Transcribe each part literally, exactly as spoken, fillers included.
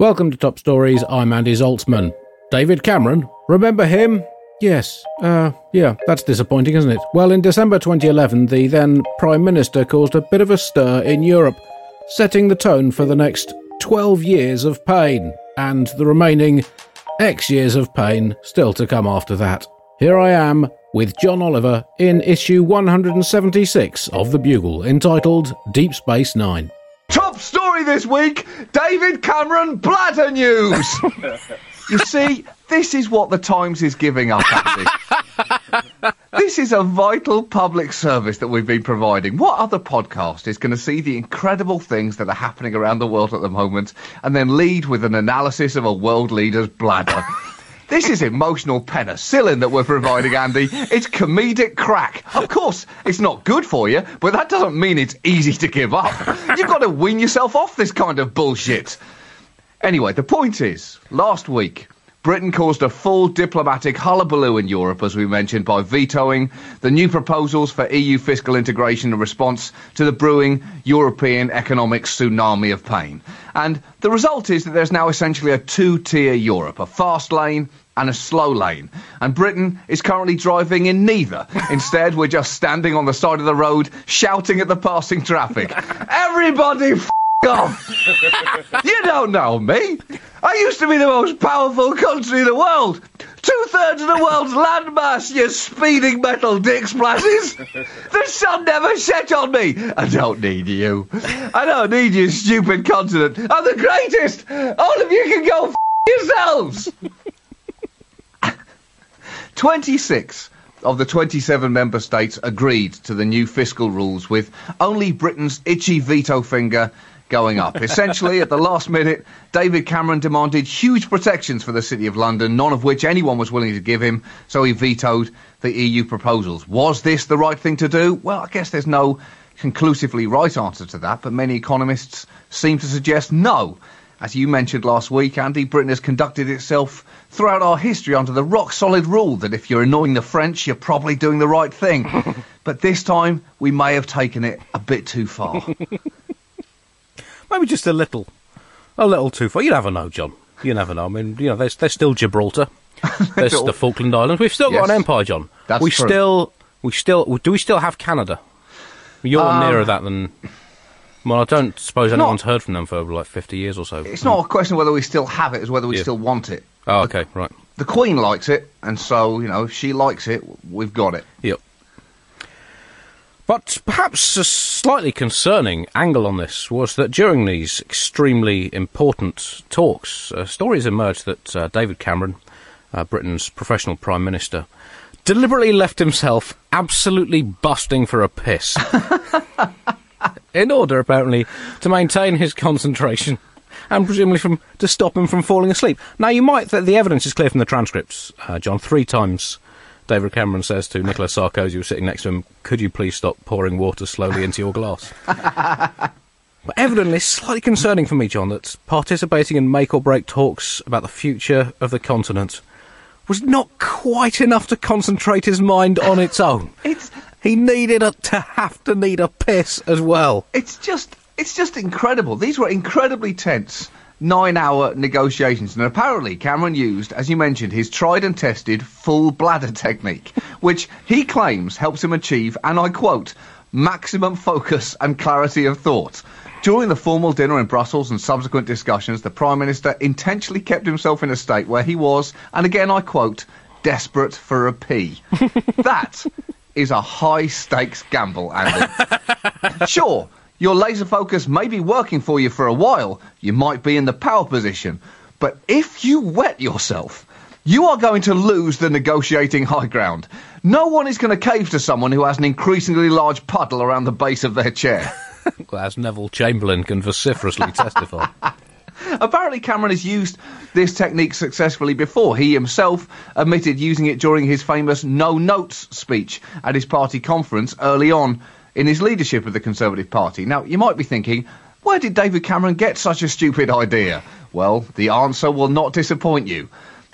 Welcome to Top Stories, I'm Andy Zaltzman. David Cameron, remember him? Yes, uh, yeah, that's disappointing, isn't it? Well, in December twenty eleven, the then Prime Minister caused a bit of a stir in Europe, setting the tone for the next twelve years of pain, and the remaining X years of pain still to come after that. Here I am with John Oliver in issue one hundred seventy-six of The Bugle, entitled Deep Space Nine. Top story this week, David Cameron bladder news. You see, this is what the Times is giving up, Andy. This is a vital public service that we've been providing. What other podcast is going to see the incredible things that are happening around the world at the moment and then lead with an analysis of a world leader's bladder? This is emotional penicillin that we're providing, Andy. It's comedic crack. Of course, it's not good for you, but that doesn't mean it's easy to give up. You've got to wean yourself off this kind of bullshit. Anyway, the point is, last week, Britain caused a full diplomatic hullabaloo in Europe, as we mentioned, by vetoing the new proposals for E U fiscal integration in response to the brewing European economic tsunami of pain. And the result is that there's now essentially a two-tier Europe, a fast lane and a slow lane. And Britain is currently driving in neither. Instead, we're just standing on the side of the road, shouting at the passing traffic. Everybody f*** off! You don't know me. I used to be the most powerful country in the world. Two-thirds of the world's landmass, you speeding metal dick splashes. The sun never set on me. I don't need you. I don't need you, stupid continent. I'm the greatest. All of you can go f*** yourselves. twenty-six of the twenty-seven member states agreed to the new fiscal rules, with only Britain's itchy veto finger going up. Essentially, at the last minute, David Cameron demanded huge protections for the City of London, none of which anyone was willing to give him, so he vetoed the E U proposals. Was this the right thing to do? Well, I guess there's no conclusively right answer to that, but many economists seem to suggest no. As you mentioned last week, Andy, Britain has conducted itself throughout our history under the rock-solid rule that if you're annoying the French, you're probably doing the right thing. But this time, we may have taken it a bit too far. Maybe just a little, a little too far. You never know, John. You never know. I mean, you know, there's there's still Gibraltar, there's the Falkland Islands. We've still got Yes. an empire, John. That's we true. still, we still, do we still have Canada? You're Um, nearer that than. Well, I don't suppose anyone's heard from them for like fifty years or so. It's not a question of whether we still have it, it's whether we Yeah. still want it. Oh, okay, right. The Queen likes it, and so, you know, if she likes it, we've got it. Yep. But perhaps a slightly concerning angle on this was that during these extremely important talks, uh, stories emerged that uh, David Cameron, uh, Britain's professional Prime Minister, deliberately left himself absolutely busting for a piss. In order, apparently, to maintain his concentration and presumably from to stop him from falling asleep. Now, you might... Th- the evidence is clear from the transcripts, uh, John. Three times David Cameron says to Nicolas Sarkozy, who was sitting next to him, could you please stop pouring water slowly into your glass? But evidently, it's slightly concerning for me, John, that participating in make-or-break talks about the future of the continent was not quite enough to concentrate his mind on its own. It's... He needed a, to have to need a piss as well. It's just, it's just incredible. These were incredibly tense nine-hour negotiations, and apparently Cameron used, as you mentioned, his tried and tested full bladder technique, which he claims helps him achieve, and I quote, maximum focus and clarity of thought. During the formal dinner in Brussels and subsequent discussions, the Prime Minister intentionally kept himself in a state where he was, and again I quote, desperate for a pee. That is a high-stakes gamble, Andy. Sure, your laser focus may be working for you for a while. You might be in the power position. But if you wet yourself, you are going to lose the negotiating high ground. No one is going to cave to someone who has an increasingly large puddle around the base of their chair. Well, as Neville Chamberlain can vociferously testify. Apparently Cameron has used this technique successfully before. He himself admitted using it during his famous no-notes speech at his party conference early on in his leadership of the Conservative Party. Now, you might be thinking, where did David Cameron get such a stupid idea? Well, the answer will not disappoint you.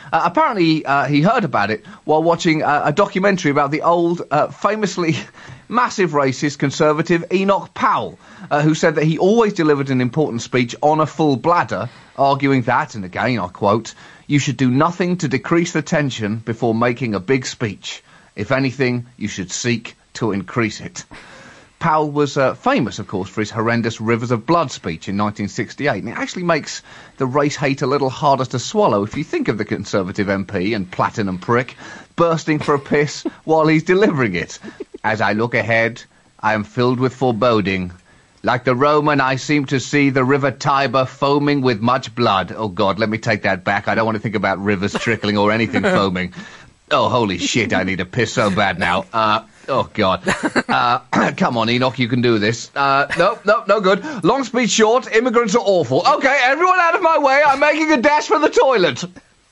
Uh, apparently, uh, he heard about it while watching uh, a documentary about the old, uh, famously massive racist conservative Enoch Powell, uh, who said that he always delivered an important speech on a full bladder, arguing that, and again I quote, "You should do nothing to decrease the tension before making a big speech. If anything, you should seek to increase it." Powell was uh, famous, of course, for his horrendous Rivers of Blood speech in nineteen sixty-eight, and it actually makes the race hate a little harder to swallow if you think of the Conservative M P and platinum prick bursting for a piss while he's delivering it. "As I look ahead, I am filled with foreboding. Like the Roman, I seem to see the river Tiber foaming with much blood." Oh, God, let me take that back. I don't want to think about rivers trickling or anything foaming. Oh, holy shit, I need a piss so bad now. Uh, oh, God. Uh, come on, Enoch, you can do this. Uh, no, no, no good. Long speech short, immigrants are awful. Okay, everyone out of my way, I'm making a dash for the toilet.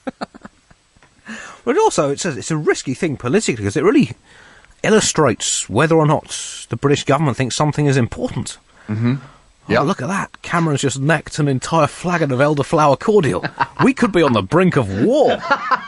But also, it's a, it's a risky thing politically, because it really illustrates whether or not the British government thinks something is important. Mm-hmm. Oh, yep. Look at that. Cameron's just necked an entire flagon of elderflower cordial. We could be on the brink of war.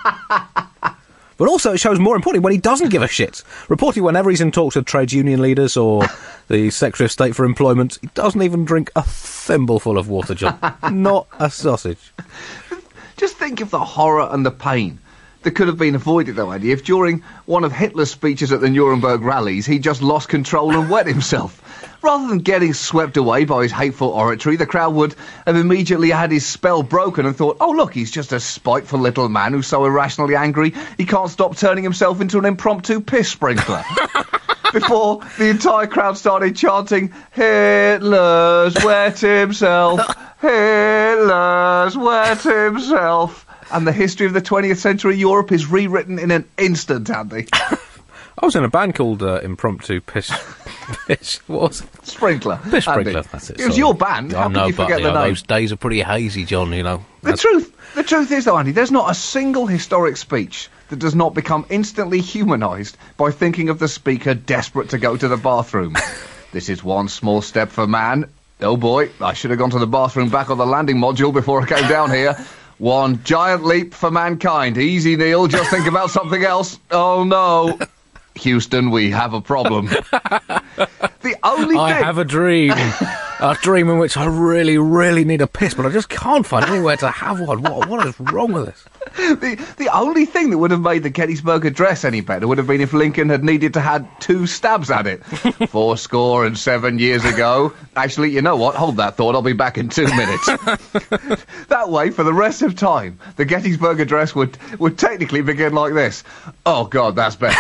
But also, it shows, more importantly, when he doesn't give a shit. Reportedly, whenever he's in talks with trade union leaders or the Secretary of State for Employment, he doesn't even drink a thimbleful of water, John. Not a sausage. Just think of the horror and the pain that could have been avoided, though, Andy, if during one of Hitler's speeches at the Nuremberg rallies he just lost control and wet himself. Rather than getting swept away by his hateful oratory, the crowd would have immediately had his spell broken and thought, oh, look, he's just a spiteful little man who's so irrationally angry he can't stop turning himself into an impromptu piss sprinkler. Before the entire crowd started chanting, "Hitler's wet himself, Hitler's wet himself." And the history of the twentieth century Europe is rewritten in an instant, Andy. I was in a band called uh, Impromptu Piss... Piss... What was it? Sprinkler. Piss Sprinkler, Andy. that's it. It was sorry. your band. How I could know, you but, forget you the know, name? those days are pretty hazy, John, you know. The truth, the truth is, though, Andy, there's not a single historic speech that does not become instantly humanised by thinking of the speaker desperate to go to the bathroom. This is one small step for man. Oh, boy, I should have gone to the bathroom back on the landing module before I came down here. One giant leap for mankind. Easy, Neil, just think about something else. Oh, no. Houston, we have a problem. The only I thing... have a dream. A dream in which I really, really need a piss, but I just can't find anywhere to have one. What, what is wrong with this? The, the only thing that would have made the Gettysburg Address any better would have been if Lincoln had needed to had two stabs at it. Four score and seven years ago. Actually, you know what? Hold that thought. I'll be back in two minutes. That way, for the rest of time, the Gettysburg Address would, would technically begin like this. Oh, God, that's better.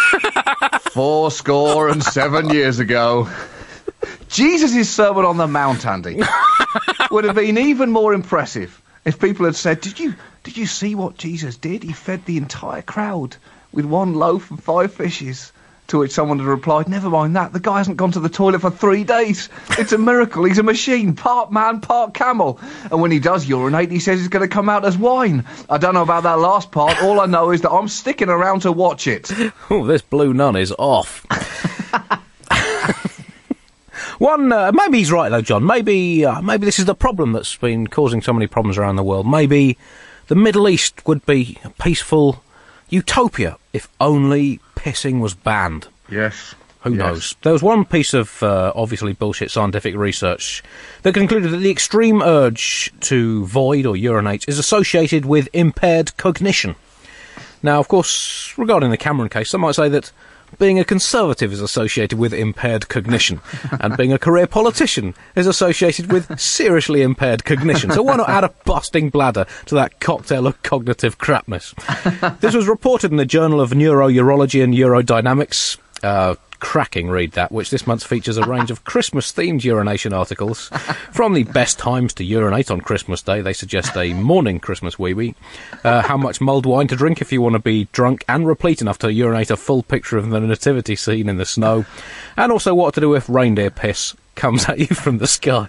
Four score and seven years ago. Jesus' Sermon on the Mount, Andy, would have been even more impressive if people had said, did you did you see what Jesus did? He fed the entire crowd with one loaf and five fishes. To which someone had replied, never mind that, the guy hasn't gone to the toilet for three days. It's a miracle, he's a machine, part man, part camel. And when he does urinate, he says it's going to come out as wine. I don't know about that last part, all I know is that I'm sticking around to watch it. Oh, this blue nun is off. One, uh, maybe he's right though, John. Maybe, uh, maybe this is the problem that's been causing so many problems around the world. Maybe the Middle East would be a peaceful utopia if only pissing was banned. Yes. Who yes. knows? There was one piece of uh, obviously bullshit scientific research that concluded that the extreme urge to void or urinate is associated with impaired cognition. Now, of course, regarding the Cameron case, some might say that being a Conservative is associated with impaired cognition, and being a career politician is associated with seriously impaired cognition. So why not add a busting bladder to that cocktail of cognitive crapness? This was reported in the Journal of Neurourology and Urodynamics. Uh, cracking read that, which this month features a range of Christmas-themed urination articles. From the best times to urinate on Christmas Day, they suggest a morning Christmas wee-wee. Uh, how much mulled wine to drink if you want to be drunk and replete enough to urinate a full picture of the nativity scene in the snow. And also what to do if reindeer piss comes at you from the sky.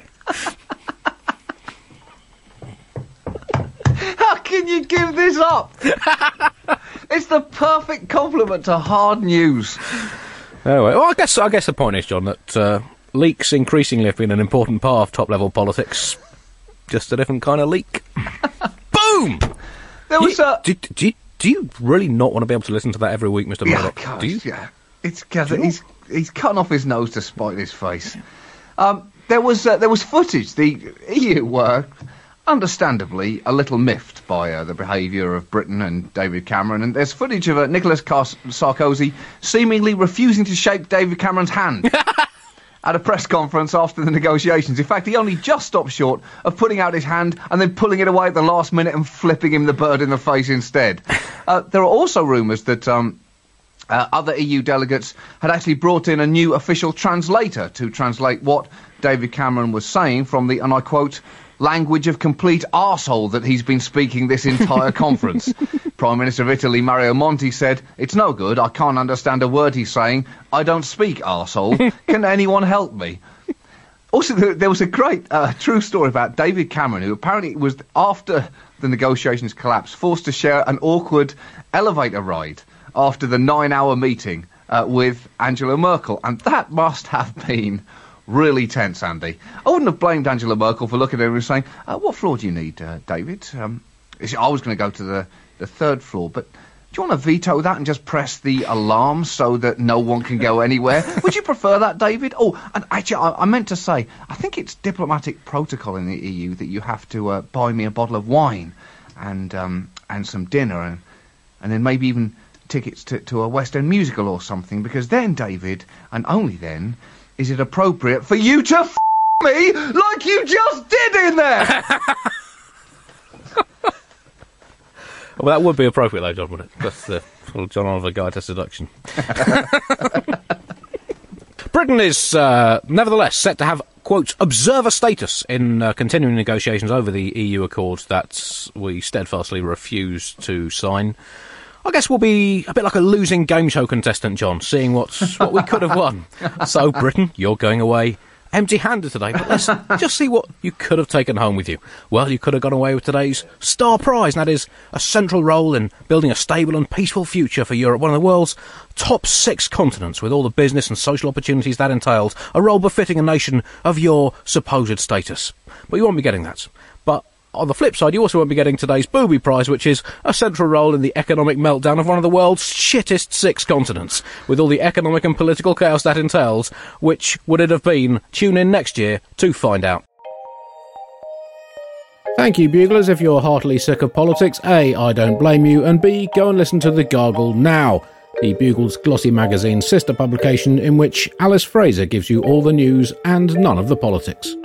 How can you give this up? It's the perfect compliment to hard news. Anyway, well, I guess I guess the point is, John, that uh, leaks increasingly have been an important part of top-level politics. Just a different kind of leak. Boom! there was you, a... Do, do, you, do you really not want to be able to listen to that every week, Mister Yeah, Murdoch? gosh, Do you? yeah. It's, he's, he's cutting off his nose to spite his face. Um, there was uh, there was footage. The E U were understandably a little miffed by uh, the behaviour of Britain and David Cameron, and there's footage of uh, Nicolas Car- Sarkozy seemingly refusing to shake David Cameron's hand at a press conference after the negotiations. In fact, he only just stopped short of putting out his hand and then pulling it away at the last minute and flipping him the bird in the face instead. Uh, there are also rumours that um, uh, other E U delegates had actually brought in a new official translator to translate what David Cameron was saying from the, and I quote, language of complete arsehole that he's been speaking this entire conference. Prime Minister of Italy, Mario Monti, said, "It's no good, I can't understand a word he's saying. I don't speak arsehole. Can anyone help me?" Also, there was a great uh, true story about David Cameron, who apparently was, after the negotiations collapsed, forced to share an awkward elevator ride after the nine-hour meeting uh, with Angela Merkel. And that must have been really tense, Andy. I wouldn't have blamed Angela Merkel for looking at him and saying, uh, what floor do you need, uh, David? Um, I was going to go to the, the third floor, but do you want to veto that and just press the alarm so that no one can go anywhere? Would you prefer that, David? Oh, and actually, I, I meant to say, I think it's diplomatic protocol in the E U that you have to uh, buy me a bottle of wine and um, and some dinner and, and then maybe even tickets to, to a West End musical or something, because then, David, and only then, is it appropriate for you to f*** me like you just did in there? Well, that would be appropriate, though, John, wouldn't it? That's the full John Oliver Guide to Seduction. Britain is, uh, nevertheless, set to have, quote, observer status in uh, continuing negotiations over the E U Accord that we steadfastly refuse to sign. I guess we'll be a bit like a losing game show contestant, John, seeing what's, what we could have won. So, Britain, you're going away empty-handed today, but let's just see what you could have taken home with you. Well, you could have gone away with today's star prize, and that is a central role in building a stable and peaceful future for Europe, one of the world's top six continents, with all the business and social opportunities that entails, a role befitting a nation of your supposed status. But you won't be getting that. But on the flip side, you also won't be getting today's booby prize, which is a central role in the economic meltdown of one of the world's shittest six continents, with all the economic and political chaos that entails. Which would it have been? Tune in next year to find out. Thank you, Buglers. If you're heartily sick of politics, A, I don't blame you, and B, go and listen to The Gargle now, the Bugle's glossy magazine sister publication in which Alice Fraser gives you all the news and none of the politics.